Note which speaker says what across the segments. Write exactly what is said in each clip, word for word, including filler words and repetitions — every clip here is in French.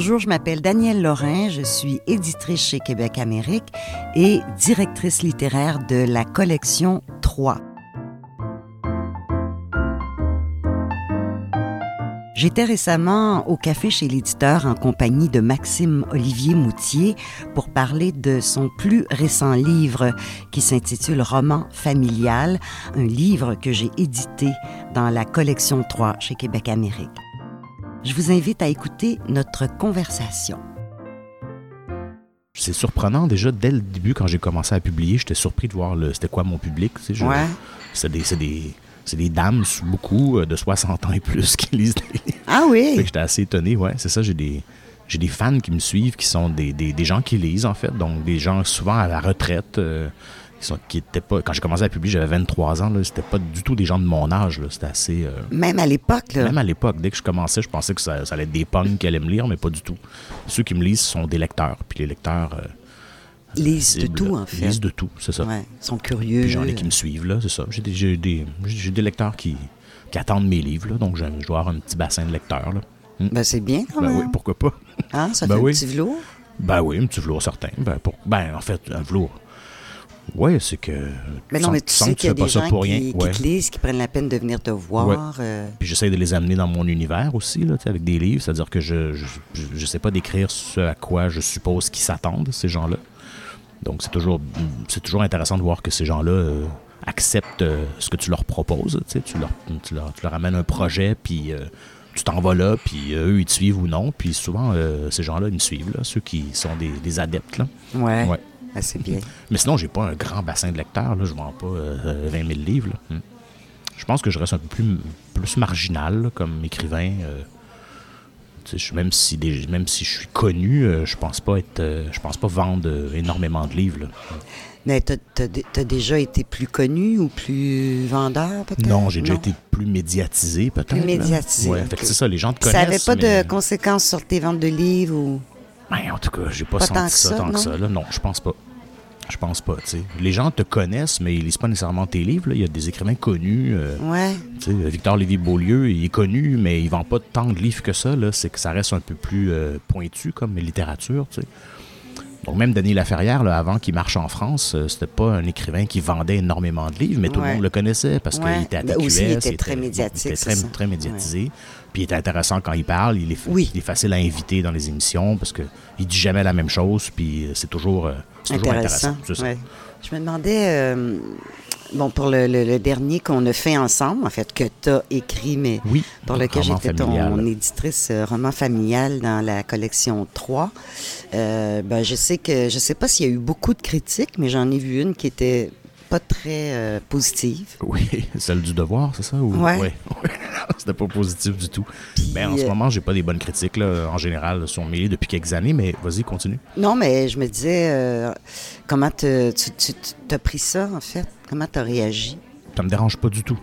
Speaker 1: Bonjour, je m'appelle Danielle Lorrain, je suis éditrice chez Québec Amérique et directrice littéraire de la collection trois. J'étais récemment au café chez l'éditeur en compagnie de Maxime Olivier Moutier pour parler de son plus récent livre qui s'intitule Roman familial, un livre que j'ai édité dans la collection trois chez Québec Amérique. Je vous invite à écouter notre conversation.
Speaker 2: C'est surprenant déjà dès le début quand j'ai commencé à publier, j'étais surpris de voir le, c'était quoi mon public. Tu sais, je,
Speaker 1: ouais.
Speaker 2: C'est des, c'est des, c'est des dames beaucoup de soixante ans et plus qui lisent des livres.
Speaker 1: Ah oui?
Speaker 2: Fait que j'étais assez étonné, ouais. C'est ça, j'ai des, j'ai des fans qui me suivent, qui sont des, des, des gens qui lisent en fait, donc des gens souvent à la retraite. Euh, Qui sont, qui étaient pas, quand j'ai commencé à publier, j'avais vingt-trois ans, là, c'était pas du tout des gens de mon âge. Là, c'était assez... Euh,
Speaker 1: même à l'époque, là.
Speaker 2: Même à l'époque. Dès que je commençais, je pensais que ça, ça allait être des punks qui allaient me lire, mais pas du tout. Ceux qui me lisent sont des lecteurs. Puis les lecteurs... Euh,
Speaker 1: lisent de tout, en fait.
Speaker 2: Lisent de tout, c'est ça.
Speaker 1: Ouais, sont curieux.
Speaker 2: Puis j'en ai qui me suivent, là, c'est ça. J'ai des, j'ai des, j'ai des lecteurs qui, qui attendent mes livres, là, donc je, je dois avoir un petit bassin de lecteurs, là.
Speaker 1: Hum. Ben c'est bien, quand
Speaker 2: ben
Speaker 1: même.
Speaker 2: Oui, pourquoi pas.
Speaker 1: Ah, ça
Speaker 2: ben
Speaker 1: fait
Speaker 2: oui.
Speaker 1: un petit velours?
Speaker 2: Ben oui, un petit velours certain. Ben, pour, ben en fait, un velours... Oui, c'est que...
Speaker 1: Mais non, mais tu sais qu'il y a des gens qui,
Speaker 2: ouais.
Speaker 1: qui te lisent, qui prennent la peine de venir te voir.
Speaker 2: Ouais.
Speaker 1: Euh...
Speaker 2: Puis j'essaie de les amener dans mon univers aussi, là, avec des livres. C'est-à-dire que je je, je, je sais pas décrire ce à quoi je suppose qu'ils s'attendent, ces gens-là. Donc c'est toujours, c'est toujours intéressant de voir que ces gens-là euh, acceptent euh, ce que tu leur proposes. Tu leur, tu leur, tu leur amènes un projet, puis... Euh, tu t'en vas là, puis euh, eux, ils te suivent ou non. Puis souvent, euh, ces gens-là, ils me suivent, là, ceux qui sont des, des adeptes. Là.
Speaker 1: Ouais.
Speaker 2: ouais.
Speaker 1: Ah, c'est bien.
Speaker 2: Mais sinon, j'ai pas un grand bassin de lecteurs. Là. Je vends pas euh, vingt mille livres. Là. Hmm. Je pense que je reste un peu plus, plus marginal là, comme écrivain. Euh, je, même, si des, même si je suis connu, euh, je pense pas être, euh, je pense pas vendre euh, énormément de livres. Là.
Speaker 1: Mais t'as, t'as, t'as déjà été plus connu ou plus vendeur, peut-être?
Speaker 2: Non, j'ai déjà
Speaker 1: non.
Speaker 2: été plus médiatisé, peut-être.
Speaker 1: Plus médiatisé.
Speaker 2: Ouais,
Speaker 1: okay.
Speaker 2: C'est ça, les gens te connaissent.
Speaker 1: Ça n'avait pas
Speaker 2: mais...
Speaker 1: de conséquences sur tes ventes de livres ou...
Speaker 2: Ben, en tout cas, j'ai pas,
Speaker 1: pas
Speaker 2: senti
Speaker 1: tant
Speaker 2: ça,
Speaker 1: ça
Speaker 2: tant
Speaker 1: non?
Speaker 2: que ça. Là. Non, je pense pas. Je pense pas, tu sais. Les gens te connaissent, mais ils lisent pas nécessairement tes livres. Là. Il y a des écrivains connus. Euh,
Speaker 1: ouais.
Speaker 2: Tu sais, Victor Lévy-Beaulieu, il est connu, mais il vend pas tant de livres que ça. Là. C'est que ça reste un peu plus euh, pointu comme littérature, tu sais. Donc même Denis Laferrière, là, avant qu'il marche en France, euh, c'était pas un écrivain qui vendait énormément de livres, mais tout ouais. le monde le connaissait parce ouais. qu'il était à T Q S.
Speaker 1: Aussi, il était
Speaker 2: il
Speaker 1: très
Speaker 2: était,
Speaker 1: médiatique.
Speaker 2: Il était très, très médiatisé. Ouais. Puis il est intéressant quand il parle. Il est,
Speaker 1: oui.
Speaker 2: il est facile à inviter dans les émissions parce qu'il dit jamais la même chose. Puis c'est toujours, euh, c'est toujours intéressant. intéressant c'est ça.
Speaker 1: Ouais. Je me demandais, euh, bon, pour le, le, le dernier qu'on a fait ensemble, en fait, que tu as écrit, mais
Speaker 2: oui,
Speaker 1: pour lequel j'étais ton éditrice euh, roman familial dans la collection trois, euh, ben, je sais que, je sais pas s'il y a eu beaucoup de critiques, mais j'en ai vu une qui était pas très euh, positive.
Speaker 2: Oui, celle du Devoir, c'est ça? Ou...
Speaker 1: Ouais.
Speaker 2: ouais. C'était pas positif du tout.
Speaker 1: Puis,
Speaker 2: ben, en ce moment, j'ai pas des bonnes critiques, là, en général, sur mes livres depuis quelques années, mais vas-y, continue.
Speaker 1: Non, mais je me disais, euh, comment te, tu, tu, tu as pris ça, en fait? Comment tu as réagi?
Speaker 2: Ça me dérange pas du tout.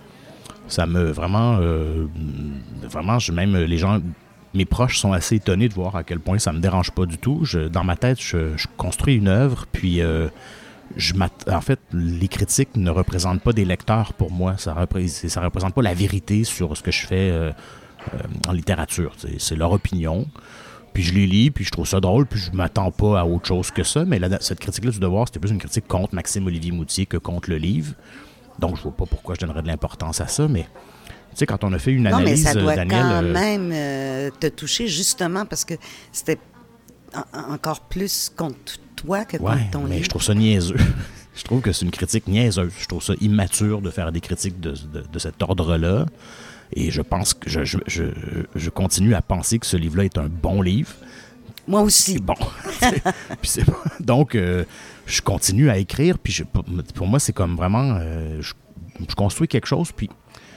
Speaker 2: Ça me, vraiment, euh, vraiment, je, même les gens, mes proches sont assez étonnés de voir à quel point ça me dérange pas du tout. Je, dans ma tête, je, je construis une œuvre, puis... Euh, Je en fait, les critiques ne représentent pas des lecteurs pour moi. Ça ne ça représente pas la vérité sur ce que je fais euh, euh, en littérature. T'sais. C'est leur opinion. Puis je les lis, puis je trouve ça drôle, puis je m'attends pas à autre chose que ça. Mais là, cette critique-là du Devoir, c'était plus une critique contre Maxime Olivier Moutier que contre le livre. Donc, je vois pas pourquoi je donnerais de l'importance à ça, mais... Tu sais, quand on a fait une analyse,
Speaker 1: non, mais ça doit
Speaker 2: Daniel,
Speaker 1: quand
Speaker 2: euh...
Speaker 1: même euh, te toucher, justement, parce que c'était en- encore plus contre toi que contre
Speaker 2: ouais,
Speaker 1: ton
Speaker 2: mais
Speaker 1: livre.
Speaker 2: Je trouve ça niaiseux. Je trouve que c'est une critique niaiseuse. Je trouve ça immature de faire des critiques de, de, de cet ordre-là. Et je pense que je, je, je, je continue à penser que ce livre-là est un bon livre.
Speaker 1: Moi aussi.
Speaker 2: C'est bon. Puis c'est bon. Donc, euh, je continue à écrire. Puis je, pour moi, c'est comme vraiment... Euh, je, je construis quelque chose, puis...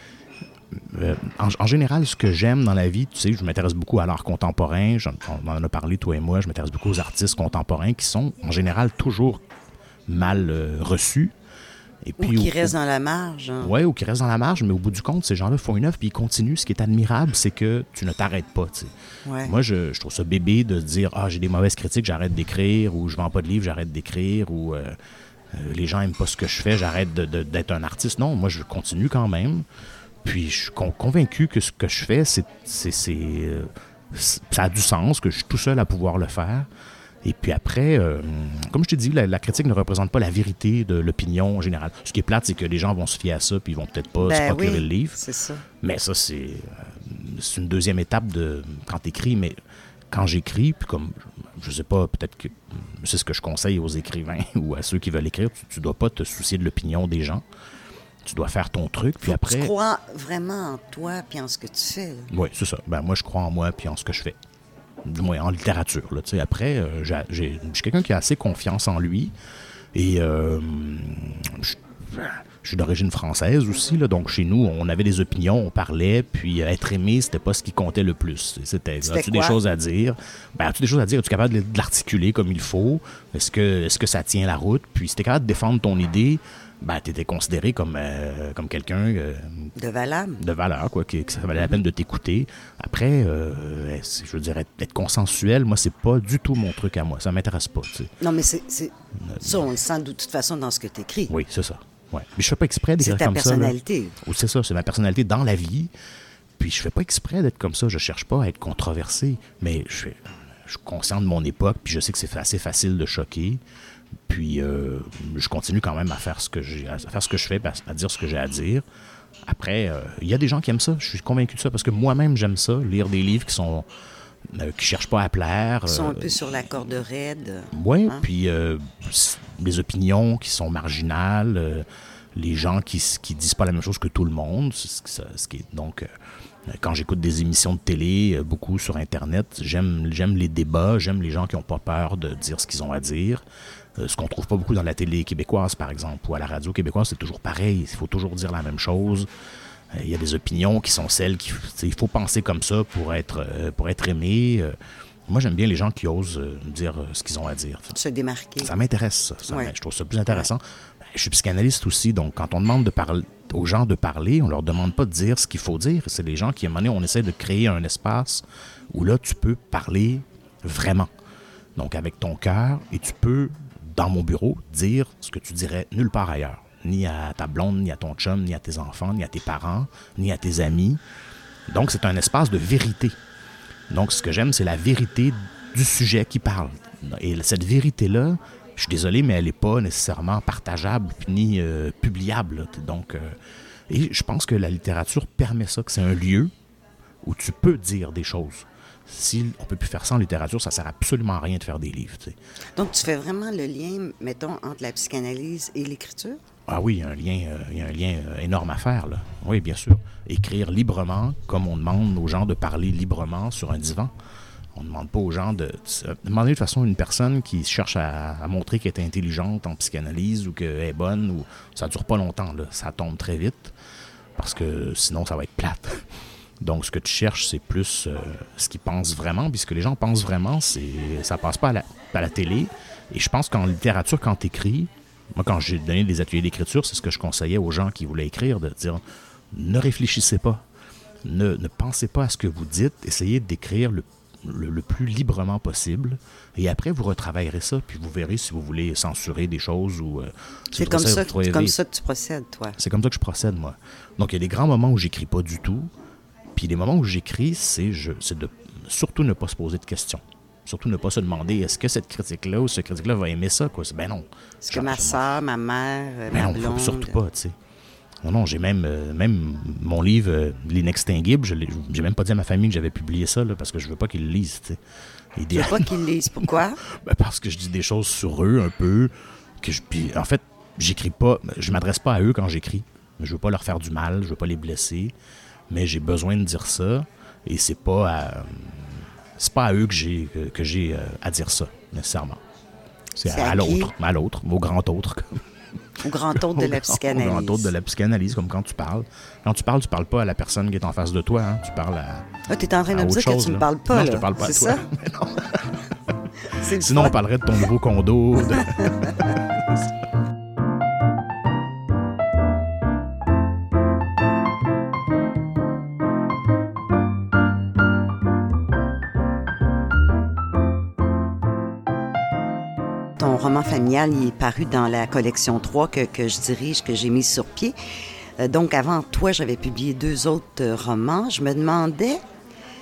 Speaker 2: Euh, en, en général, ce que j'aime dans la vie, tu sais, je m'intéresse beaucoup à l'art contemporain. J'en, on en a parlé, toi et moi. Je m'intéresse beaucoup aux artistes contemporains qui sont, en général, toujours mal euh, reçus. Et puis,
Speaker 1: ou qui
Speaker 2: au,
Speaker 1: restent dans la marge. Hein.
Speaker 2: Oui, ou qui restent dans la marge, mais au bout du compte, ces gens-là font une œuvre puis ils continuent. Ce qui est admirable, c'est que tu ne t'arrêtes pas. Tu sais.
Speaker 1: Ouais.
Speaker 2: Moi, je, je trouve ça bébé de se dire « Ah, j'ai des mauvaises critiques, j'arrête d'écrire » ou « Je vends pas de livres, j'arrête d'écrire » ou euh, euh, « Les gens n'aiment pas ce que je fais, j'arrête de, de, d'être un artiste. » Non, moi, je continue quand même. Puis je suis con- convaincu que ce que je fais, c'est, c'est, c'est, euh, ça a du sens, que je suis tout seul à pouvoir le faire. Et puis après, euh, comme je t'ai dit, la, la critique ne représente pas la vérité de l'opinion générale. Ce qui est plate, c'est que les gens vont se fier à ça, puis ils vont peut-être pas
Speaker 1: ben
Speaker 2: se procurer
Speaker 1: oui,
Speaker 2: le livre.
Speaker 1: C'est ça.
Speaker 2: Mais ça, c'est, euh, c'est une deuxième étape de quand tu écris. Mais quand j'écris, puis comme, je sais pas, peut-être que c'est ce que je conseille aux écrivains ou à ceux qui veulent écrire, tu, tu dois pas te soucier de l'opinion des gens. Tu dois faire ton truc, puis
Speaker 1: Faut
Speaker 2: après...
Speaker 1: que tu crois vraiment en toi puis en ce que tu fais. Là.
Speaker 2: Oui, c'est ça. Ben, moi, je crois en moi puis en ce que je fais. Du moins, en littérature. Là, après, euh, j'ai, j'ai, je suis quelqu'un qui a assez confiance en lui. Et euh, je, je suis d'origine française aussi. Là, donc, chez nous, on avait des opinions, on parlait. Puis, euh, être aimé, c'était pas ce qui comptait le plus. C'était,
Speaker 1: c'était
Speaker 2: as-tu
Speaker 1: quoi?
Speaker 2: des choses à dire? Ben, as-tu des choses à dire? Es-tu capable de, de l'articuler comme il faut? Est-ce que, est-ce que ça tient la route? Puis, si t'es capable de défendre ton idée... Ben, tu étais considéré comme, euh, comme quelqu'un... Euh,
Speaker 1: de valeur.
Speaker 2: De valeur, quoi, que, que ça valait la peine de t'écouter. Après, euh, je veux dire, être, être consensuel, moi, c'est pas du tout mon truc à moi. Ça m'intéresse pas, tu sais.
Speaker 1: Non, mais c'est, c'est... Euh, ça, on le sent de toute façon dans ce que tu écris.
Speaker 2: Oui, c'est ça. Ouais. Mais je fais pas exprès d'écrire comme ça.
Speaker 1: C'est ta personnalité.
Speaker 2: Ou c'est ça, c'est ma personnalité dans la vie. Puis je fais pas exprès d'être comme ça. Je cherche pas à être controversé. Mais je, fais, je suis conscient de mon époque, puis je sais que c'est assez facile de choquer. Puis euh, je continue quand même à faire ce que j'ai, à faire ce que je fais, à dire ce que j'ai à dire. Après, il euh, y a des gens qui aiment ça. Je suis convaincu de ça parce que moi-même j'aime ça, lire des livres qui sont euh, qui cherchent pas à plaire.
Speaker 1: Qui sont
Speaker 2: euh,
Speaker 1: un peu sur la corde raide.
Speaker 2: Oui,
Speaker 1: hein?
Speaker 2: Puis euh, les opinions qui sont marginales, euh, les gens qui qui disent pas la même chose que tout le monde. Ce, ce qui est, donc euh, quand j'écoute des émissions de télé, euh, beaucoup sur Internet, j'aime j'aime les débats, j'aime les gens qui n'ont pas peur de dire ce qu'ils ont à dire. Euh, ce qu'on trouve pas beaucoup dans la télé québécoise, par exemple, ou à la radio québécoise, c'est toujours pareil. Il faut toujours dire la même chose. Euh, il y a des opinions qui sont celles qui... Il faut penser comme ça pour être, euh, pour être aimé. Euh, moi, j'aime bien les gens qui osent euh, dire euh, ce qu'ils ont à dire.
Speaker 1: Se démarquer.
Speaker 2: Ça m'intéresse, ça. ça
Speaker 1: ouais.
Speaker 2: Je trouve ça plus intéressant. Ouais. Je suis psychanalyste aussi, donc quand on demande de parler, aux gens de parler, on leur demande pas de dire ce qu'il faut dire. C'est les gens qui, à un moment donné, on essaie de créer un espace où là, tu peux parler vraiment. Donc, avec ton cœur, et tu peux... dans mon bureau, dire ce que tu dirais nulle part ailleurs. Ni à ta blonde, ni à ton chum, ni à tes enfants, ni à tes parents, ni à tes amis. Donc, c'est un espace de vérité. Donc, ce que j'aime, c'est la vérité du sujet qui parle. Et cette vérité-là, je suis désolé, mais elle n'est pas nécessairement partageable ni euh, publiable. Donc, euh, et je pense que la littérature permet ça, que c'est un lieu où tu peux dire des choses. Si on ne peut plus faire ça en littérature, ça ne sert absolument à rien de faire des livres. Tu sais.
Speaker 1: Donc, tu fais vraiment le lien, mettons, entre la psychanalyse et l'écriture?
Speaker 2: Ah oui, il y a un lien, euh, il y a un lien euh, énorme à faire, là. Oui, bien sûr. Écrire librement, comme on demande aux gens de parler librement sur un divan. On ne demande pas aux gens de... de demander de toute façon une personne qui cherche à, à montrer qu'elle est intelligente en psychanalyse ou qu'elle est bonne, ou ça ne dure pas longtemps, là. Ça tombe très vite, parce que sinon, ça va être plate. Donc, ce que tu cherches, c'est plus euh, ce qu'ils pensent vraiment. Puis ce que les gens pensent vraiment, c'est ça passe pas à la, à la télé. Et je pense qu'en littérature, quand tu écris, moi, quand j'ai donné des ateliers d'écriture, c'est ce que je conseillais aux gens qui voulaient écrire, de dire, ne réfléchissez pas. Ne, ne pensez pas à ce que vous dites. Essayez d'écrire le, le, le plus librement possible. Et après, vous retravaillerez ça. Puis vous verrez si vous voulez censurer des choses ou... Euh,
Speaker 1: c'est comme ça, que, comme ça que tu procèdes, toi.
Speaker 2: C'est comme ça que je procède, moi. Donc, il y a des grands moments où j'écris pas du tout. Puis les moments où j'écris, c'est, je, c'est de surtout ne pas se poser de questions. Surtout ne pas se demander, est-ce que cette critique-là ou ce critique-là va aimer ça? Quoi? Ben non.
Speaker 1: Est-ce que ma soeur, ma mère,
Speaker 2: ben
Speaker 1: ma
Speaker 2: non,
Speaker 1: blonde...
Speaker 2: surtout pas, tu sais. Non, non, j'ai même, euh, même mon livre, euh, L'Inextinguible, je l'ai, j'ai même pas dit à ma famille que j'avais publié ça, là, parce que je veux pas qu'ils le lisent, tu sais.
Speaker 1: Tu veux pas qu'ils le lisent, pourquoi?
Speaker 2: Ben parce que je dis des choses sur eux, un peu, que je... Puis, en fait, j'écris pas, je m'adresse pas à eux quand j'écris. Je veux pas leur faire du mal, je veux pas les blesser. Mais j'ai besoin de dire ça, et c'est pas à, c'est pas à eux que j'ai, que j'ai à dire ça, nécessairement. C'est, c'est à, à l'autre, à l'autre, au grand autre.
Speaker 1: Au grand autre de la psychanalyse.
Speaker 2: Au grand autre de la psychanalyse, comme quand tu parles. Quand tu parles, tu parles pas à la personne qui est en face de toi, hein. Tu parles à.
Speaker 1: Ah, tu es en train de me dire chose, que tu ne me parles pas,
Speaker 2: non,
Speaker 1: là.
Speaker 2: Je te parle pas
Speaker 1: c'est
Speaker 2: à
Speaker 1: ça?
Speaker 2: toi. Mais non. C'est Sinon, fun. On parlerait de ton nouveau condo. De...
Speaker 1: Ton roman familial, il est paru dans la collection trois que, que je dirige, que j'ai mise sur pied. Euh, donc, avant toi, j'avais publié deux autres euh, romans. Je me demandais,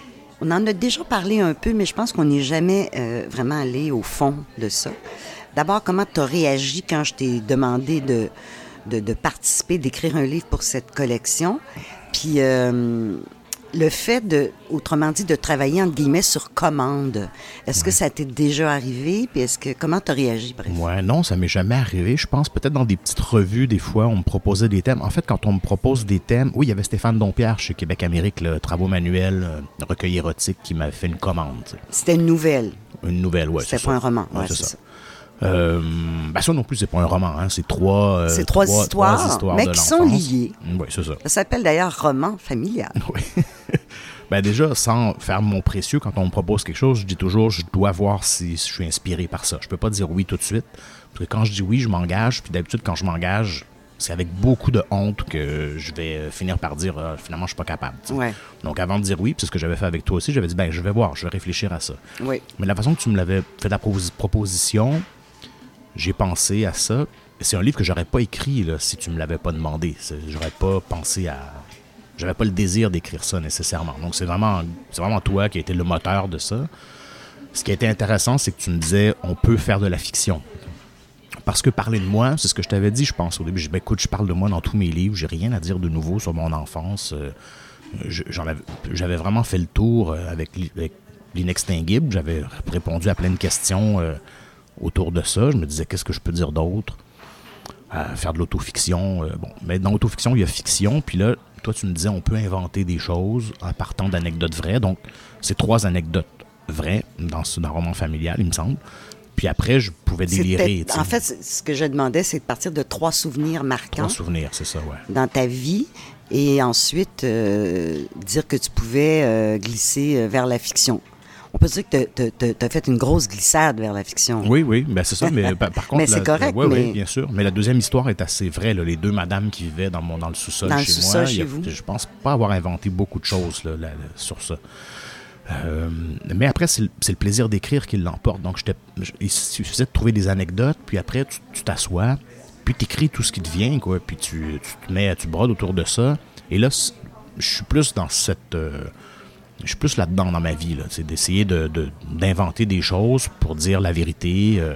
Speaker 1: on en a déjà parlé un peu, mais je pense qu'on n'est jamais euh, vraiment allé au fond de ça. D'abord, comment tu as réagi quand je t'ai demandé de, de, de participer, d'écrire un livre pour cette collection? Puis euh, le fait de, autrement dit, de travailler, entre guillemets, sur commande. Est-ce ouais. que ça t'est déjà arrivé? Puis est-ce que, comment tu as réagi, bref?
Speaker 2: Ouais, non, ça m'est jamais arrivé. Je pense peut-être dans des petites revues, des fois, on me proposait des thèmes. En fait, quand on me propose des thèmes, oui, il y avait Stéphane Dompierre chez Québec Amérique, le Travaux manuels, euh, recueil érotique, qui m'avait fait une commande. T'sais.
Speaker 1: C'était une nouvelle?
Speaker 2: Une nouvelle, oui.
Speaker 1: C'était
Speaker 2: c'est
Speaker 1: pas
Speaker 2: ça.
Speaker 1: un roman,
Speaker 2: ouais,
Speaker 1: ouais,
Speaker 2: c'est,
Speaker 1: c'est
Speaker 2: ça.
Speaker 1: ça.
Speaker 2: Euh, ben ça non plus, c'est pas un roman, hein. C'est trois, euh,
Speaker 1: c'est trois, trois, histoires,
Speaker 2: trois histoires
Speaker 1: mais
Speaker 2: de
Speaker 1: qui
Speaker 2: l'enfance.
Speaker 1: sont liées.
Speaker 2: Oui, c'est ça.
Speaker 1: Ça s'appelle d'ailleurs roman familial.
Speaker 2: Oui. Ben déjà, sans faire mon précieux, quand on me propose quelque chose, je dis toujours, je dois voir si je suis inspiré par ça. Je peux pas dire oui tout de suite, parce que quand je dis oui, je m'engage, puis d'habitude, quand je m'engage, c'est avec beaucoup de honte que je vais finir par dire, ah, finalement, je suis pas capable.
Speaker 1: Ouais.
Speaker 2: Donc, avant de dire oui, puis c'est ce que j'avais fait avec toi aussi, j'avais dit, ben je vais voir, je vais réfléchir à ça.
Speaker 1: Oui.
Speaker 2: Mais la façon que tu me l'avais fait la proposition, j'ai pensé à ça. C'est un livre que j'aurais pas écrit là, si tu me l'avais pas demandé. C'est, j'aurais pas pensé à... J'avais pas le désir d'écrire ça nécessairement. Donc, c'est vraiment, c'est vraiment toi qui a été le moteur de ça. Ce qui a été intéressant, c'est que tu me disais, on peut faire de la fiction. Parce que parler de moi, c'est ce que je t'avais dit, je pense, au début. Je dis, ben, écoute, je parle de moi dans tous mes livres. J'ai rien à dire de nouveau sur mon enfance. Euh, je, j'en avais, j'avais vraiment fait le tour avec, avec l'inextinguible. J'avais répondu à plein de questions euh, autour de ça. Je me disais, qu'est-ce que je peux dire d'autre? Euh, faire de l'autofiction. Euh, bon, mais dans l'autofiction, il y a fiction. Puis là, toi, tu me disais, on peut inventer des choses en partant d'anecdotes vraies. Donc, c'est trois anecdotes vraies dans ce dans roman familial, il me semble. Puis après, je pouvais délirer.
Speaker 1: En fait, ce que je demandais, c'est de partir de trois souvenirs marquants.
Speaker 2: Trois souvenirs, c'est ça, ouais.
Speaker 1: Dans ta vie. Et ensuite, euh, dire que tu pouvais euh, glisser vers la fiction. On peut dire que tu as fait une grosse glissade vers la fiction.
Speaker 2: Oui, oui, ben c'est ça. Mais par, par contre,
Speaker 1: mais c'est
Speaker 2: la,
Speaker 1: correct.
Speaker 2: Oui,
Speaker 1: mais...
Speaker 2: oui, bien sûr. Mais la deuxième histoire est assez vraie. Là. Les deux madames qui vivaient dans, mon, dans le sous-sol
Speaker 1: dans
Speaker 2: chez
Speaker 1: le sous-sol
Speaker 2: moi.
Speaker 1: Chez
Speaker 2: a,
Speaker 1: vous.
Speaker 2: Je pense pas avoir inventé beaucoup de choses là, là, là, sur ça. Euh, mais après, c'est le, c'est le plaisir d'écrire qui l'emporte. Donc, j'étais, il suffisait de trouver des anecdotes, puis après, tu, tu t'assois, puis tu écris tout ce qui te vient, quoi, puis tu, tu te mets, tu brodes autour de ça. Et là, je suis plus dans cette... Euh, je suis plus là-dedans dans ma vie, là. C'est d'essayer de, de, d'inventer des choses pour dire la vérité, euh,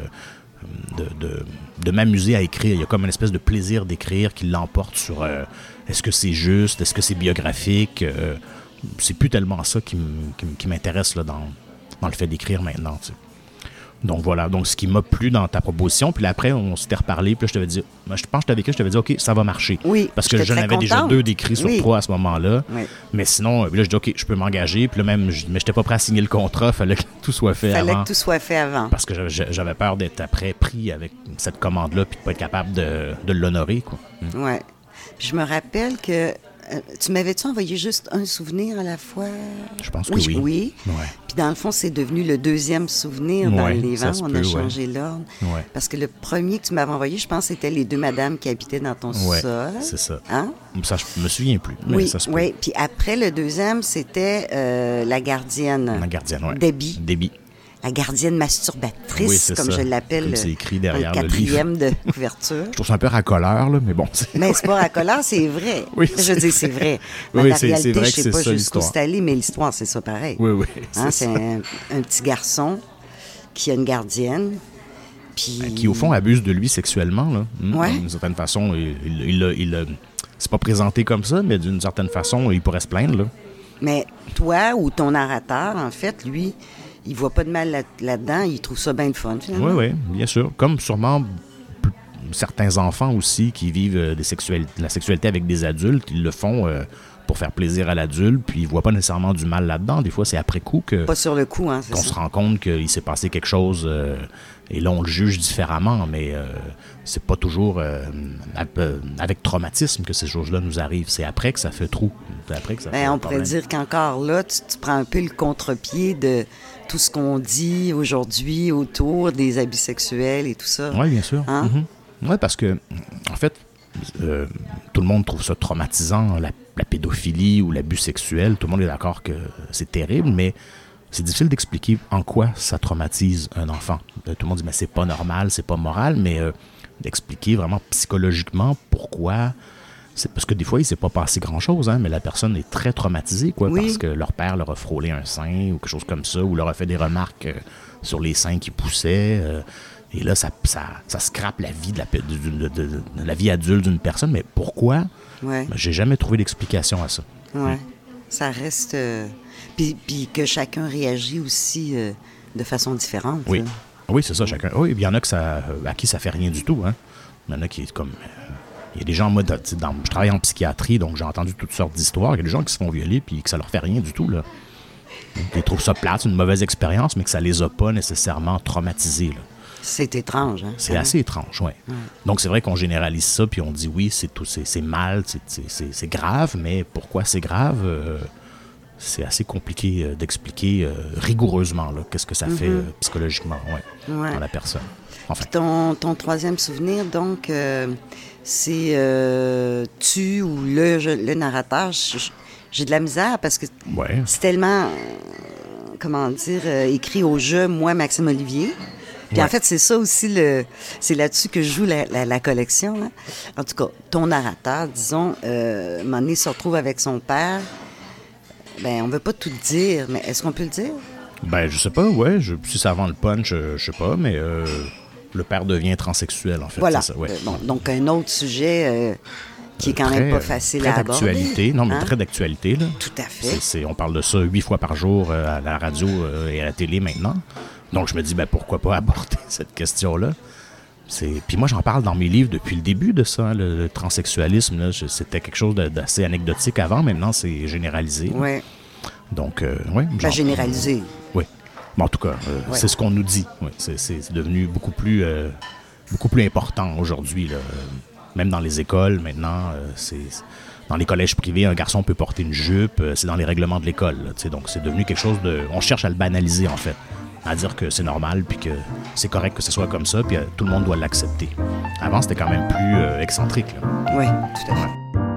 Speaker 2: de, de, de m'amuser à écrire. Il y a comme une espèce de plaisir d'écrire qui l'emporte sur euh, est-ce que c'est juste, est-ce que c'est biographique. Euh, c'est plus tellement ça qui, m- qui, qui m'intéresse là, dans, dans le fait d'écrire maintenant. Tu sais. Donc voilà, donc ce qui m'a plu dans ta proposition, puis là, après on s'était reparlé, puis là je t'avais dit, je pense que je t'avais écrit, je t'avais dit ok, ça va marcher.
Speaker 1: Oui,
Speaker 2: parce que j'en avais déjà deux d'écrits sur
Speaker 1: oui. trois
Speaker 2: à ce moment-là.
Speaker 1: Oui.
Speaker 2: Mais sinon, là je dis ok, je peux m'engager, puis là même, je, mais j'étais pas prêt à signer le contrat, fallait que tout soit fait
Speaker 1: fallait
Speaker 2: avant.
Speaker 1: Fallait que tout soit fait avant.
Speaker 2: Parce que j'avais, j'avais peur d'être après pris avec cette commande-là, puis de pas être capable de, de l'honorer, quoi.
Speaker 1: Mm. Ouais. Puis je me rappelle que Euh, tu m'avais-tu envoyé juste un souvenir à la fois?
Speaker 2: Je pense que
Speaker 1: oui.
Speaker 2: oui.
Speaker 1: Oui.
Speaker 2: Ouais.
Speaker 1: Puis dans le fond, c'est devenu le deuxième souvenir dans
Speaker 2: ouais,
Speaker 1: le livre. On
Speaker 2: peut,
Speaker 1: a changé
Speaker 2: ouais.
Speaker 1: l'ordre.
Speaker 2: Ouais.
Speaker 1: Parce que le premier que tu m'avais envoyé, je pense, c'était les deux madames qui habitaient dans ton
Speaker 2: ouais,
Speaker 1: sous-sol.
Speaker 2: c'est ça.
Speaker 1: Hein?
Speaker 2: Ça, je me souviens plus. Mais
Speaker 1: oui,
Speaker 2: ça se
Speaker 1: oui. Puis après, le deuxième, c'était euh, la gardienne.
Speaker 2: La gardienne, oui.
Speaker 1: Debbie.
Speaker 2: Debbie.
Speaker 1: La gardienne masturbatrice,
Speaker 2: oui,
Speaker 1: comme
Speaker 2: ça.
Speaker 1: je l'appelle,
Speaker 2: comme c'est écrit derrière
Speaker 1: le quatrième
Speaker 2: le livre.
Speaker 1: de couverture.
Speaker 2: Je trouve ça un peu racoleur, là, mais bon. C'est...
Speaker 1: Mais c'est pas racoleur, c'est vrai.
Speaker 2: Oui,
Speaker 1: je veux dire, c'est vrai.
Speaker 2: Oui,
Speaker 1: Dans la
Speaker 2: c'est,
Speaker 1: réalité,
Speaker 2: c'est vrai
Speaker 1: je
Speaker 2: que
Speaker 1: sais
Speaker 2: c'est
Speaker 1: pas
Speaker 2: ça,
Speaker 1: jusqu'où
Speaker 2: l'histoire.
Speaker 1: c'est allé, mais l'histoire, c'est ça pareil.
Speaker 2: Oui, oui.
Speaker 1: C'est, hein, c'est un, un petit garçon qui a une gardienne. Puis...
Speaker 2: Qui, au fond, abuse de lui sexuellement, là.
Speaker 1: Ouais.
Speaker 2: D'une certaine façon, il, il, il, il, il c'est pas présenté comme ça, mais d'une certaine façon, il pourrait se plaindre, là.
Speaker 1: Mais toi ou ton narrateur, en fait, lui, il voit pas de mal là- là-dedans, il trouve ça bien le fun, finalement.
Speaker 2: Oui, oui, bien sûr. Comme sûrement p- certains enfants aussi qui vivent euh, des sexuali- la sexualité avec des adultes, ils le font euh, pour faire plaisir à l'adulte, puis ils voient pas nécessairement du mal là-dedans. Des fois, c'est après coup que
Speaker 1: Pas sur le coup, hein, c'est
Speaker 2: qu'on
Speaker 1: ça.
Speaker 2: se rend compte qu'il s'est passé quelque chose euh, et là, on le juge différemment, mais euh, c'est pas toujours euh, avec traumatisme que ces choses-là nous arrivent. C'est après que ça fait trou. C'est après que ça
Speaker 1: Ben,
Speaker 2: fait
Speaker 1: on pourrait
Speaker 2: problème.
Speaker 1: dire qu'encore là, tu, tu prends un peu le contre-pied de tout ce qu'on dit aujourd'hui autour des abus sexuels et tout ça.
Speaker 2: Oui, bien sûr.
Speaker 1: Hein?
Speaker 2: Mm-hmm. Oui, parce que, en fait, euh, tout le monde trouve ça traumatisant, la, la pédophilie ou l'abus sexuel. Tout le monde est d'accord que c'est terrible, mais c'est difficile d'expliquer en quoi ça traumatise un enfant. Tout le monde dit, mais c'est pas normal, c'est pas moral, mais euh, d'expliquer vraiment psychologiquement pourquoi C'est parce que des fois, il ne s'est pas passé grand-chose, hein, mais la personne est très traumatisée, quoi,
Speaker 1: oui.
Speaker 2: parce que leur père leur a frôlé un sein ou quelque chose comme ça, ou leur a fait des remarques euh, sur les seins qui poussaient. Euh, et là, ça, ça, ça scrape la vie, de la, de, de, de, de la vie adulte d'une personne. Mais pourquoi?
Speaker 1: Ouais.
Speaker 2: Ben, j'ai jamais trouvé d'explication à ça.
Speaker 1: Ouais.
Speaker 2: Hum.
Speaker 1: Ça reste... Euh... Puis, puis que chacun réagit aussi euh, de façon différente.
Speaker 2: Oui,
Speaker 1: hein.
Speaker 2: oui c'est ça, chacun. Oui, il y en a que ça, à qui ça fait rien du tout, hein. Il y en a qui est comme... Il y a des gens, moi, dans, je travaille en psychiatrie, donc j'ai entendu toutes sortes d'histoires. Il y a des gens qui se font violer puis que ça leur fait rien du tout, là. Ils trouvent ça plate, c'est une mauvaise expérience, mais que ça les a pas nécessairement traumatisés, là.
Speaker 1: C'est étrange, hein?
Speaker 2: C'est assez étrange, oui. Ouais. Donc, c'est vrai qu'on généralise ça, puis on dit, oui, c'est tout, c'est, c'est mal, c'est, c'est, c'est grave, mais pourquoi c'est grave? Euh, c'est assez compliqué euh, d'expliquer euh, rigoureusement, là, qu'est-ce que ça mm-hmm. fait euh, psychologiquement, ouais, ouais. dans la personne. Enfin.
Speaker 1: Ton, ton troisième souvenir, donc, euh, c'est euh, tu ou le, le narrateur. J'ai de la misère parce que
Speaker 2: ouais.
Speaker 1: c'est tellement, euh, comment dire, euh, écrit au jeu, moi, Maxime Olivier. Puis ouais. en fait, c'est ça aussi, le, c'est là-dessus que je joue la, la, la collection. Là. En tout cas, ton narrateur, disons, euh, à un moment donné, se retrouve avec son père. Ben, on veut pas tout dire, mais est-ce qu'on peut le dire?
Speaker 2: Ben, je sais pas, ouais. Je, si ça vend le punch, je, je sais pas, mais euh, le père devient transsexuel, en fait.
Speaker 1: Voilà.
Speaker 2: C'est ça, ouais.
Speaker 1: euh, bon, donc, un autre sujet euh, qui est quand
Speaker 2: très,
Speaker 1: même pas facile
Speaker 2: très
Speaker 1: à aborder.
Speaker 2: d'actualité. Non, mais
Speaker 1: hein?
Speaker 2: très d'actualité, là.
Speaker 1: Tout à fait.
Speaker 2: C'est, c'est, on parle de ça huit fois par jour euh, à la radio euh, et à la télé maintenant. Donc, je me dis, ben, pourquoi pas aborder cette question-là? C'est... Puis moi, j'en parle dans mes livres depuis le début de ça, hein, le, le transsexualisme. Là, je, c'était quelque chose de, d'assez anecdotique avant. Maintenant, c'est généralisé.
Speaker 1: Oui.
Speaker 2: Donc, euh, oui.
Speaker 1: Pas généralisé.
Speaker 2: Oui. Mais en tout cas, euh, ouais. c'est ce qu'on nous dit. Ouais, c'est, c'est devenu beaucoup plus, euh, beaucoup plus important aujourd'hui. Là. Même dans les écoles, maintenant, euh, c'est... Dans les collèges privés, un garçon peut porter une jupe. C'est dans les règlements de l'école. Là, donc, c'est devenu quelque chose de... On cherche à le banaliser, en fait. À dire que c'est normal, puis que c'est correct que ce soit comme ça, puis euh, tout le monde doit l'accepter. Avant, c'était quand même plus euh, excentrique. Là.
Speaker 1: Oui, tout à fait.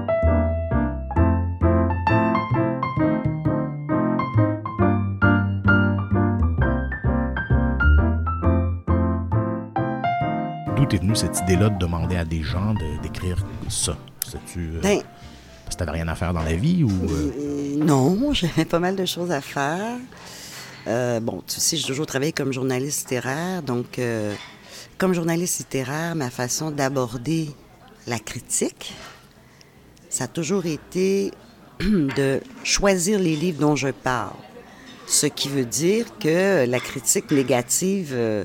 Speaker 2: D'où est venue cette idée-là de demander à des gens de, d'écrire ça? C'est-tu... Euh,
Speaker 1: ben,
Speaker 2: parce que t'avais rien à faire dans la vie, ou... Euh...
Speaker 1: Euh, non, j'avais pas mal de choses à faire. Euh, bon, tu sais, j'ai toujours travaillé comme journaliste littéraire, donc euh, comme journaliste littéraire, ma façon d'aborder la critique, ça a toujours été de choisir les livres dont je parle. Ce qui veut dire que la critique négative euh,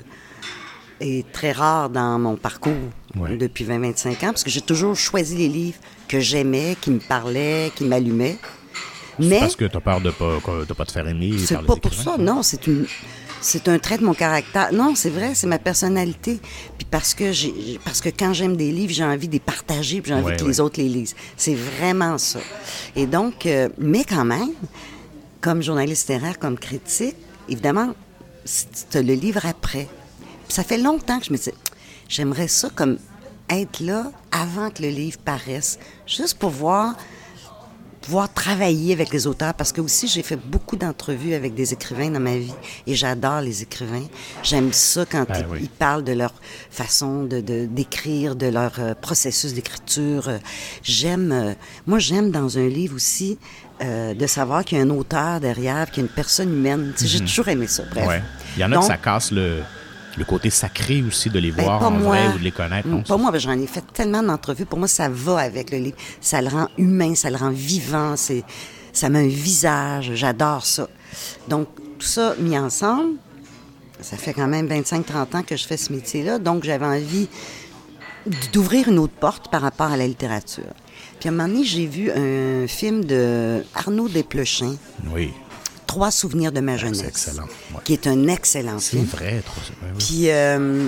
Speaker 1: est très rare dans mon parcours ouais. depuis vingt à vingt-cinq ans, parce que j'ai toujours choisi les livres que j'aimais, qui me parlaient, qui m'allumaient.
Speaker 2: C'est
Speaker 1: mais
Speaker 2: parce que tu as peur de pas, de pas te faire aimer
Speaker 1: c'est
Speaker 2: par les
Speaker 1: pas pour
Speaker 2: écrivains.
Speaker 1: ça, non. C'est, une, c'est un trait de mon caractère. Non, c'est vrai, c'est ma personnalité. Puis parce que, j'ai, parce que quand j'aime des livres, j'ai envie de les partager, puis j'ai envie
Speaker 2: ouais,
Speaker 1: que
Speaker 2: ouais.
Speaker 1: les autres les lisent. C'est vraiment ça. Et donc, euh, mais quand même, comme journaliste littéraire, comme critique, évidemment, tu as le livre après. Puis ça fait longtemps que je me dis, j'aimerais ça comme être là avant que le livre paraisse, juste pour voir... pouvoir travailler avec les auteurs, parce que aussi j'ai fait beaucoup d'entrevues avec des écrivains dans ma vie, et j'adore les écrivains. J'aime ça quand
Speaker 2: ben
Speaker 1: ils,
Speaker 2: oui.
Speaker 1: ils parlent de leur façon de, de, d'écrire, de leur euh, processus d'écriture. J'aime, euh, moi j'aime dans un livre aussi euh, de savoir qu'il y a un auteur derrière, qu'il y a une personne humaine. Mm-hmm. J'ai toujours aimé ça, bref.
Speaker 2: Ouais. Il y en a
Speaker 1: Donc,
Speaker 2: que ça casse le... le côté sacré aussi de les voir
Speaker 1: ben,
Speaker 2: en
Speaker 1: moi.
Speaker 2: vrai ou de les connaître. Non,
Speaker 1: pas moi, ben, j'en ai fait tellement d'entrevues. Pour moi, ça va avec le livre. Ça le rend humain, ça le rend vivant. C'est, ça met un visage. J'adore ça. Donc, tout ça mis ensemble, ça fait quand même vingt-cinq à trente ans que je fais ce métier-là. Donc, j'avais envie d'ouvrir une autre porte par rapport à la littérature. Puis, à un moment donné, j'ai vu un film de Arnaud Desplechin.
Speaker 2: Oui.
Speaker 1: Trois souvenirs de ma jeunesse.
Speaker 2: C'est excellent. Ouais.
Speaker 1: Qui est un excellent
Speaker 2: c'est
Speaker 1: film.
Speaker 2: C'est vrai. Trois... Ouais, oui.
Speaker 1: Puis, euh,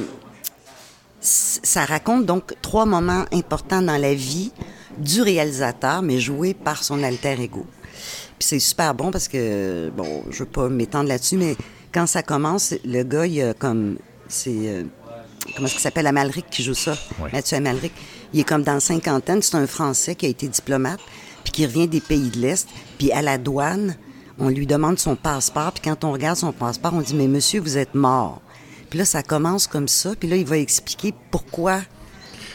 Speaker 1: ça raconte donc trois moments importants dans la vie du réalisateur, mais joué par son alter ego. Puis c'est super bon parce que, bon, je veux pas m'étendre là-dessus, mais quand ça commence, le gars, il a comme... C'est... Euh, comment est-ce qu'il s'appelle? Amalric qui joue ça.
Speaker 2: Ouais.
Speaker 1: Mathieu Amalric. Il est comme dans la cinquantaine. C'est un Français qui a été diplomate, puis qui revient des pays de l'Est. Puis à la douane... on lui demande son passeport, puis quand on regarde son passeport, on dit « Mais monsieur, vous êtes mort. » Puis là, ça commence comme ça, puis là, il va expliquer pourquoi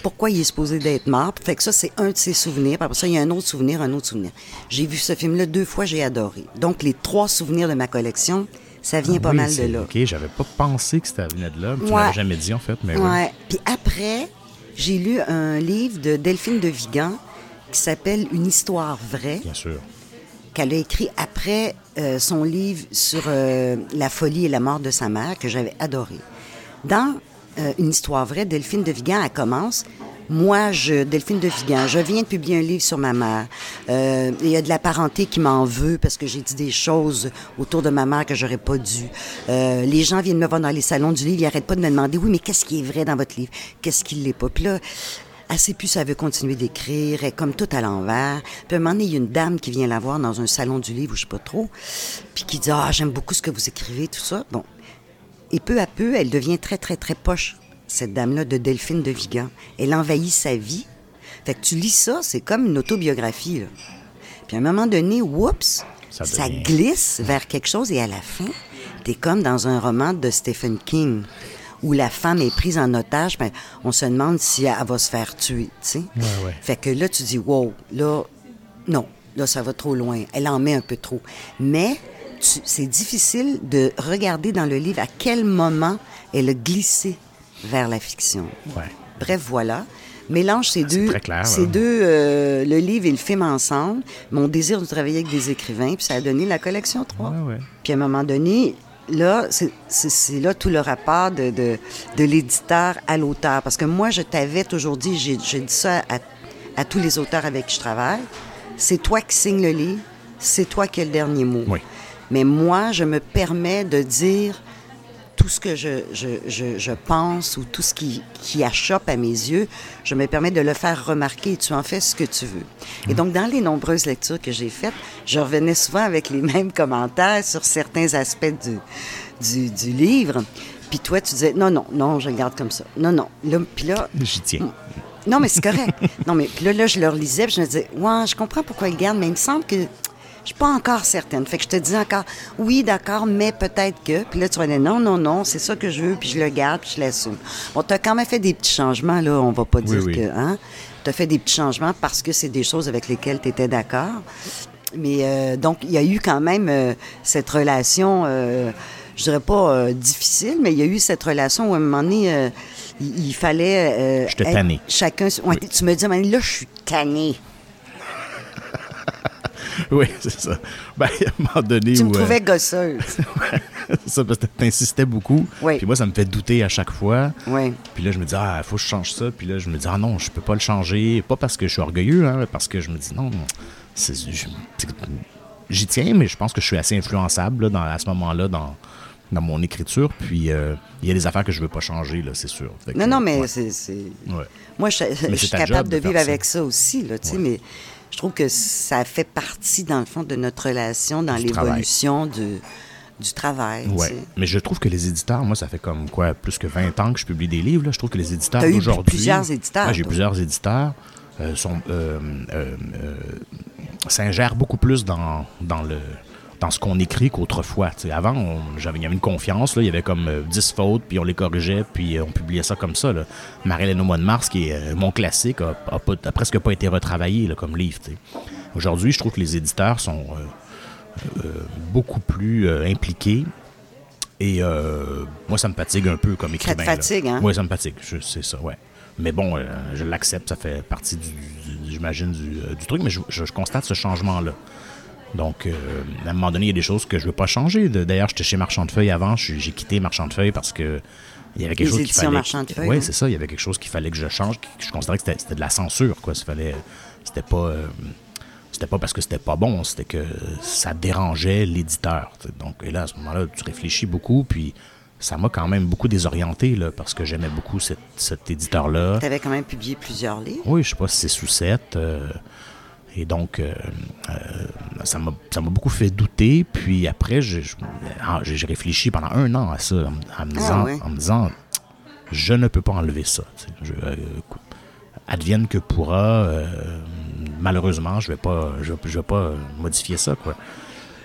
Speaker 1: pourquoi il est supposé d'être mort. Fait que ça, c'est un de ses souvenirs. Puis après ça, il y a un autre souvenir, un autre souvenir. J'ai vu ce film-là deux fois, j'ai adoré. Donc, les trois souvenirs de ma collection, ça vient ah, pas
Speaker 2: oui,
Speaker 1: mal de là.
Speaker 2: OK, j'avais pas pensé que ça venait de là. Tu
Speaker 1: ouais.
Speaker 2: m'avais jamais dit, en fait. Mais
Speaker 1: ouais.
Speaker 2: Oui.
Speaker 1: Puis après, j'ai lu un livre de Delphine de Vigan qui s'appelle « Une histoire vraie ».
Speaker 2: Bien sûr.
Speaker 1: Qu'elle a écrit après euh, son livre sur euh, la folie et la mort de sa mère, que j'avais adoré. Dans euh, Une histoire vraie, Delphine de Vigan, elle commence... Moi, je, Delphine de Vigan, je viens de publier un livre sur ma mère. Euh, il y a de la parenté qui m'en veut parce que j'ai dit des choses autour de ma mère que j'aurais pas dû. Euh, les gens viennent me voir dans les salons du livre, ils n'arrêtent pas de me demander « Oui, mais qu'est-ce qui est vrai dans votre livre? Qu'est-ce qui l'est pas? » Puis là, elle sait plus si elle veut continuer d'écrire, elle est comme tout à l'envers. Puis à un moment donné, il y a une dame qui vient la voir dans un salon du livre, ou je sais pas trop, puis qui dit « Ah, j'aime beaucoup ce que vous écrivez, tout ça. » Bon. Et peu à peu, elle devient très, très, très poche, cette dame-là, de Delphine de Vigan. Elle envahit sa vie. Fait que tu lis ça, c'est comme une autobiographie, là. Puis à un moment donné, oups, ça, ça glisse vers quelque chose et à la fin, t'es comme dans un roman de Stephen King où la femme est prise en otage, ben, on se demande si elle va se faire tuer, tu sais.
Speaker 2: Ouais, ouais.
Speaker 1: Fait que là, tu dis, wow, là, non, là, ça va trop loin. Elle en met un peu trop. Mais tu, c'est difficile de regarder dans le livre à quel moment elle a glissé vers la fiction.
Speaker 2: Ouais.
Speaker 1: Bref, voilà. Mélange ces
Speaker 2: ah,
Speaker 1: deux,
Speaker 2: très clair,
Speaker 1: ces
Speaker 2: ouais.
Speaker 1: deux euh, le livre et le film ensemble, mon désir de travailler avec des écrivains, puis ça a donné la collection trois.
Speaker 2: Ouais, ouais.
Speaker 1: Puis à un moment donné, là, c'est, c'est, c'est là tout le rapport de, de, de l'éditeur à l'auteur. Parce que moi, je t'avais toujours dit, j'ai, j'ai dit ça à, à tous les auteurs avec qui je travaille, c'est toi qui signes le livre, c'est toi qui as le dernier mot.
Speaker 2: Oui.
Speaker 1: Mais moi, je me permets de dire tout ce que je, je, je, je pense ou tout ce qui, qui achoppe à mes yeux, je me permets de le faire remarquer et tu en fais ce que tu veux. Mmh. Et donc, dans les nombreuses lectures que j'ai faites, je revenais souvent avec les mêmes commentaires sur certains aspects du, du, du livre. Puis toi, tu disais, non, non, non, je le garde comme ça. Non, non. Là, puis là...
Speaker 2: J'y tiens.
Speaker 1: Non, mais c'est correct. Non, mais puis là, là, je le relisais puis je me disais, ouais, je comprends pourquoi il garde, mais il me semble que... Je suis pas encore certaine. Fait que je te dis encore, oui, d'accord, mais peut-être que... Puis là, tu vas dire, non, non, non, c'est ça que je veux, puis je le garde, puis je l'assume. Bon, tu as quand même fait des petits changements, là, on va pas
Speaker 2: oui,
Speaker 1: dire
Speaker 2: oui.
Speaker 1: que... Hein? Tu as fait des petits changements parce que c'est des choses avec lesquelles tu étais d'accord. Mais euh, donc, il y a eu quand même euh, cette relation, euh, je dirais pas euh, difficile, mais il y a eu cette relation où, à un moment donné, euh, il, il fallait... Euh,
Speaker 2: je te tannais.
Speaker 1: Chacun... Ouais, oui. Tu me dis, à un moment donné, là, je suis tannée.
Speaker 2: Oui, c'est ça. Ben, à un moment donné...
Speaker 1: Tu
Speaker 2: où,
Speaker 1: me trouvais
Speaker 2: euh...
Speaker 1: gosseuse.
Speaker 2: c'est ça, parce que t'insistais beaucoup.
Speaker 1: Oui.
Speaker 2: Puis moi, ça me fait douter à chaque fois.
Speaker 1: Oui.
Speaker 2: Puis là, je me dis, ah, il faut que je change ça. Puis là, je me dis, ah non, je peux pas le changer. Pas parce que je suis orgueilleux, hein, mais parce que je me dis, non, c'est, je, c'est, j'y tiens, mais je pense que je suis assez influençable là, dans, à ce moment-là dans, dans mon écriture. Puis euh, il y a des affaires que je veux pas changer, là, c'est sûr. Fait que,
Speaker 1: non, non, mais
Speaker 2: ouais.
Speaker 1: c'est... c'est...
Speaker 2: Ouais.
Speaker 1: Moi, je,
Speaker 2: mais
Speaker 1: je suis capable de, de vivre ça. avec ça aussi, là, tu sais, ouais. mais... Je trouve que ça fait partie, dans le fond, de notre relation dans du l'évolution du, du travail.
Speaker 2: Oui, mais je trouve que les éditeurs, moi, ça fait comme quoi, plus que vingt ans que je publie des livres. Là. Je trouve que les éditeurs
Speaker 1: T'as
Speaker 2: d'aujourd'hui...
Speaker 1: eu plusieurs éditeurs.
Speaker 2: Ouais, j'ai toi. plusieurs éditeurs. Euh, sont, euh, euh, euh, s'ingèrent beaucoup plus dans, dans, le, dans ce qu'on écrit qu'autrefois. T'sais, avant, on, j'avais, il y avait une confiance. Là, il y avait comme euh, dix fautes, puis on les corrigeait, puis euh, on publiait ça comme ça. Là. Marie-Hélène au mois de mars, qui est euh, mon classique, a, a, pas, a presque pas été retravaillé là, comme livre. T'sais. Aujourd'hui, je trouve que les éditeurs sont euh, euh, beaucoup plus euh, impliqués. Et euh, moi, ça me fatigue un peu comme écrivain.
Speaker 1: Ça te fatigue, là. hein?
Speaker 2: Oui, ça me fatigue, je, c'est ça, ouais. Mais bon, euh, je l'accepte, ça fait partie, du, du, j'imagine, du, euh, du truc, mais je, je, je constate ce changement-là. Donc, euh, à un moment donné, il y a des choses que je ne veux pas changer. D'ailleurs, j'étais chez Marchand de Feuilles avant, j'ai quitté Marchand de Feuilles parce que il y avait quelque
Speaker 1: Les
Speaker 2: chose qu'il fallait...
Speaker 1: Marchand de Feuilles.
Speaker 2: Oui,
Speaker 1: hein?
Speaker 2: c'est ça, il y avait quelque chose qu'il fallait que je change, que je considérais que c'était, c'était de la censure, quoi. Ça fallait, c'était pas... Euh, C'était pas parce que c'était pas bon, c'était que ça dérangeait l'éditeur. T'sais. Donc, et là, à ce moment-là, tu réfléchis beaucoup, puis ça m'a quand même beaucoup désorienté, là, parce que j'aimais beaucoup cette, cet éditeur-là.
Speaker 1: Tu avais quand même publié plusieurs livres.
Speaker 2: Oui, je sais pas si c'est sous sept. Euh, et donc, euh, euh, ça, m'a, ça m'a beaucoup fait douter. Puis après, j'ai, j'ai, j'ai réfléchi pendant un an à ça, en, en, me, disant, ah, ouais. en me disant, je ne peux pas enlever ça. Je, euh, advienne que pourra... Euh, malheureusement, je vais pas, je, je vais pas modifier ça, quoi.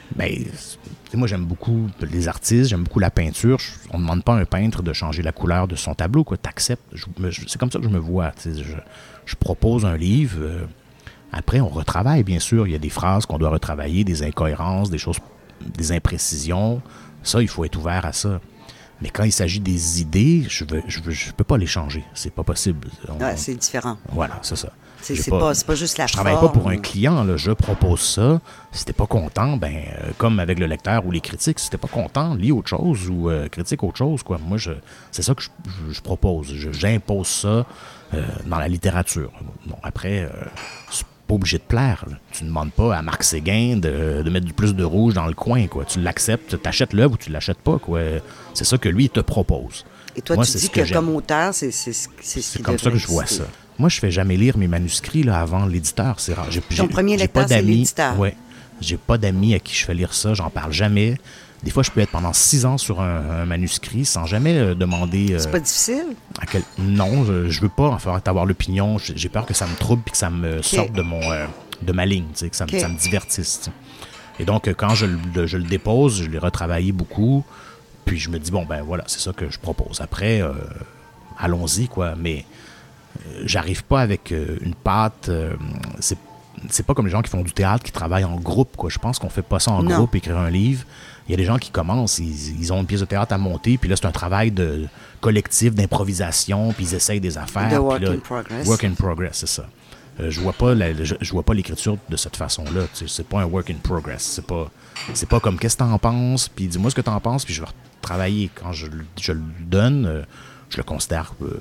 Speaker 2: Ben, moi, j'aime beaucoup les artistes, j'aime beaucoup la peinture. Je, on ne demande pas à un peintre de changer la couleur de son tableau, quoi. T'acceptes. Je, je, c'est comme ça que je me vois. Je, je propose un livre. Euh, après, on retravaille, bien sûr. Il y a des phrases qu'on doit retravailler, des incohérences, des choses, des imprécisions. Ça, il faut être ouvert à ça. Mais quand il s'agit des idées, je ne je, je peux pas les changer. C'est pas possible. On,
Speaker 1: ouais, c'est différent.
Speaker 2: Voilà, c'est ça.
Speaker 1: C'est, c'est, pas, pas, c'est pas juste la
Speaker 2: je
Speaker 1: forme.
Speaker 2: Je travaille pas pour un client, là. Je propose ça. Si t'es pas content, ben euh, comme avec le lecteur ou les critiques, si t'es pas content, lis autre chose ou euh, critique autre chose, quoi. Moi, je, c'est ça que je, je, je propose. Je, j'impose ça euh, dans la littérature. Bon, après, euh, c'est pas obligé de plaire, là. Tu ne demandes pas à Marc Séguin de, de mettre du plus de rouge dans le coin, quoi. Tu l'acceptes, t'achètes l'œuvre ou tu l'achètes pas, quoi. C'est ça que lui, il te propose.
Speaker 1: Et toi, Moi, tu dis que, que comme auteur, c'est, c'est, c'est, c'est ce
Speaker 2: C'est comme ça que je vois ça. Moi, je fais jamais lire mes manuscrits là, avant l'éditeur. C'est rare. J'ai,
Speaker 1: Ton j'ai, premier lecteur,
Speaker 2: j'ai pas d'amis,
Speaker 1: c'est l'éditeur.
Speaker 2: Ouais. J'ai pas d'amis à qui je fais lire ça. J'en parle jamais. Des fois, je peux être pendant six ans sur un, un manuscrit sans jamais euh, demander... Euh,
Speaker 1: c'est pas difficile?
Speaker 2: À quel... Non, je, je veux pas en faire avoir l'opinion. J'ai peur que ça me trouble et que ça me okay. sorte de, mon, euh, de ma ligne, que ça, okay. ça me divertisse. T'sais. Et donc, quand je, le, je le dépose, je l'ai retravaillé beaucoup. Puis je me dis, bon, ben voilà, c'est ça que je propose. Après, euh, allons-y, quoi. Mais... J'arrive pas avec euh, une pâte. Euh, c'est, c'est pas comme les gens qui font du théâtre, qui travaillent en groupe, quoi. Je pense qu'on fait pas ça en non. groupe, écrire un livre. Il y a des gens qui commencent, ils, ils ont une pièce de théâtre à monter, puis là, c'est un travail de collectif, d'improvisation, puis ils essayent des affaires.
Speaker 1: The work
Speaker 2: là,
Speaker 1: in progress.
Speaker 2: Work in progress, c'est ça. Euh, je vois pas la, je, je vois pas l'écriture de cette façon-là. Tu sais, c'est pas un work in progress. C'est pas, c'est pas comme qu'est-ce que t'en penses, puis dis-moi ce que t'en penses, puis je vais travailler. Quand je, je le donne, euh, je le considère... Euh,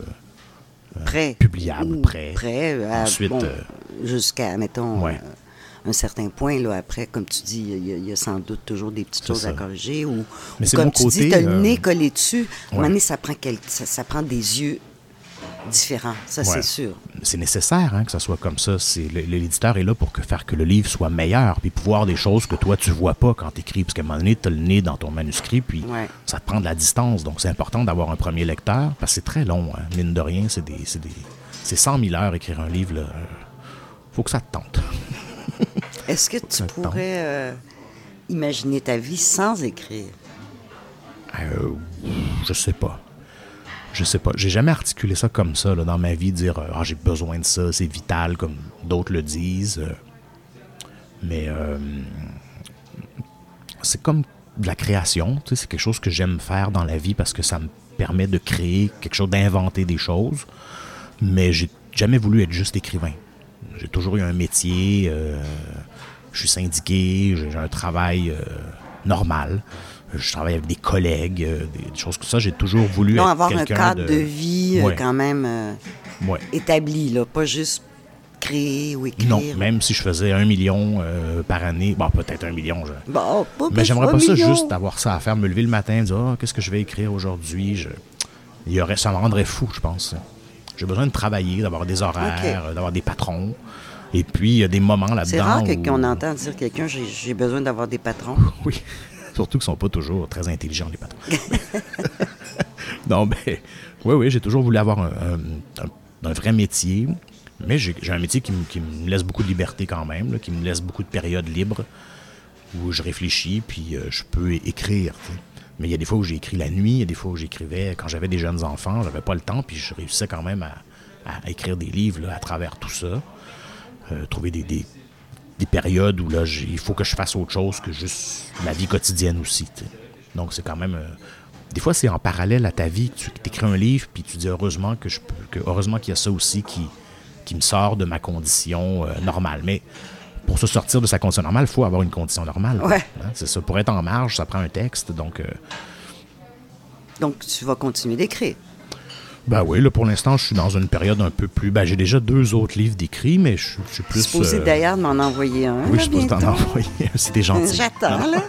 Speaker 1: Prêt.
Speaker 2: Publiable, prêt.
Speaker 1: Prêt. Euh,
Speaker 2: Ensuite.
Speaker 1: Bon,
Speaker 2: euh,
Speaker 1: jusqu'à, mettons,
Speaker 2: ouais.
Speaker 1: euh, un certain point. Là, après, comme tu dis, il y, y a sans doute toujours des petites c'est choses ça. à corriger. Ou,
Speaker 2: Mais
Speaker 1: ou
Speaker 2: c'est
Speaker 1: comme
Speaker 2: mon
Speaker 1: tu
Speaker 2: côté,
Speaker 1: dis, tu as le
Speaker 2: euh,
Speaker 1: nez collé dessus. À un
Speaker 2: ouais.
Speaker 1: moment donné, ça prend, quel, ça, ça prend des yeux différents. Ça, ouais. c'est sûr.
Speaker 2: C'est nécessaire hein, que ça soit comme ça. C'est, l'éditeur est là pour que, faire que le livre soit meilleur, puis pour voir des choses que toi, tu vois pas quand tu écris. Parce qu'à un moment donné, tu as le nez dans ton manuscrit, puis
Speaker 1: ouais.
Speaker 2: ça te prend de la distance. Donc, c'est important d'avoir un premier lecteur, parce que c'est très long. Hein. Mine de rien, c'est des... C'est des C'est cent mille heures écrire un livre, là. Faut que ça te tente.
Speaker 1: Est-ce que tu pourrais euh, imaginer ta vie sans écrire?
Speaker 2: Euh, je sais pas. Je sais pas. J'ai jamais articulé ça comme ça là, dans ma vie, dire ah, j'ai besoin de ça, c'est vital, comme d'autres le disent. Mais euh, c'est comme de la création. Tu sais, c'est quelque chose que j'aime faire dans la vie parce que ça me permet de créer quelque chose, d'inventer des choses. Mais j'ai jamais voulu être juste écrivain. J'ai toujours eu un métier, euh, je suis syndiqué, j'ai, j'ai un travail euh, normal. Je travaille avec des collègues, euh, des, des choses comme ça. J'ai toujours voulu
Speaker 1: non,
Speaker 2: être
Speaker 1: avoir
Speaker 2: quelqu'un
Speaker 1: un cadre
Speaker 2: de,
Speaker 1: de vie
Speaker 2: ouais.
Speaker 1: euh, quand même euh,
Speaker 2: ouais.
Speaker 1: établi, là, pas juste créer ou écrire.
Speaker 2: Non, même si je faisais un million euh, par année, bon, peut-être un million. Je...
Speaker 1: Bon, pas
Speaker 2: mais j'aimerais pas
Speaker 1: million.
Speaker 2: ça juste avoir ça à faire, me lever le matin et dire oh, qu'est-ce que je vais écrire aujourd'hui. Je... Il y aurait, ça me rendrait fou, je pense. J'ai besoin de travailler, d'avoir des horaires, okay. d'avoir des patrons. Et puis, il y a des moments là-dedans.
Speaker 1: C'est rare
Speaker 2: où...
Speaker 1: qu'on entend dire quelqu'un j'ai, j'ai besoin d'avoir des patrons.
Speaker 2: Oui. Surtout qu'ils ne sont pas toujours très intelligents, les patrons. Non, ben, oui, oui, j'ai toujours voulu avoir un, un, un, un vrai métier, mais j'ai, j'ai un métier qui, m, qui me laisse beaucoup de liberté quand même, là, qui me laisse beaucoup de périodes libres où je réfléchis, puis euh, je peux é- écrire. T'sais. Mais il y a des fois où j'ai écrit la nuit, il y a des fois où j'écrivais quand j'avais des jeunes enfants, j'avais pas le temps, puis je réussissais quand même à, à écrire des livres là, à travers tout ça, euh, trouver des... des des périodes où là, il faut que je fasse autre chose que juste la vie quotidienne aussi. T'sais. Donc, c'est quand même... Euh, des fois, c'est en parallèle à ta vie. Tu écris un livre, puis tu dis heureusement que je peux, que, heureusement qu'il y a ça aussi qui, qui me sort de ma condition euh, normale. Mais pour se sortir de sa condition normale, il faut avoir une condition normale.
Speaker 1: Ouais.
Speaker 2: Hein? C'est ça. Pour être en marge, ça prend un texte. Donc, euh...
Speaker 1: donc tu vas continuer d'écrire.
Speaker 2: Ben oui, là, pour l'instant, je suis dans une période un peu plus... Ben, j'ai déjà deux autres livres d'écrits, mais je, je suis plus...
Speaker 1: Tu es supposé
Speaker 2: euh...
Speaker 1: d'ailleurs m'en envoyer un.
Speaker 2: Oui,
Speaker 1: là,
Speaker 2: je suis supposé t'en envoyer un. C'était gentil.
Speaker 1: J'attends, là.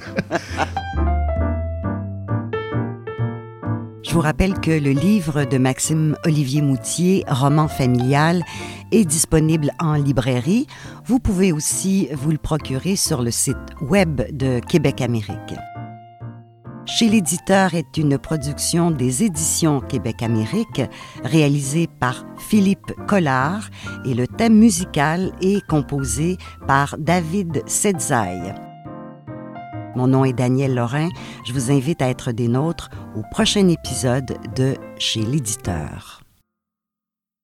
Speaker 3: Je vous rappelle que le livre de Maxime Olivier Moutier, Roman familial, est disponible en librairie. Vous pouvez aussi vous le procurer sur le site web de Québec Amérique. Chez l'éditeur est une production des éditions Québec-Amérique réalisée par Philippe Collard et le thème musical est composé par David Setzaï.
Speaker 1: Mon nom est Danielle Lorrain. Je vous invite à être des nôtres au prochain épisode de Chez l'éditeur.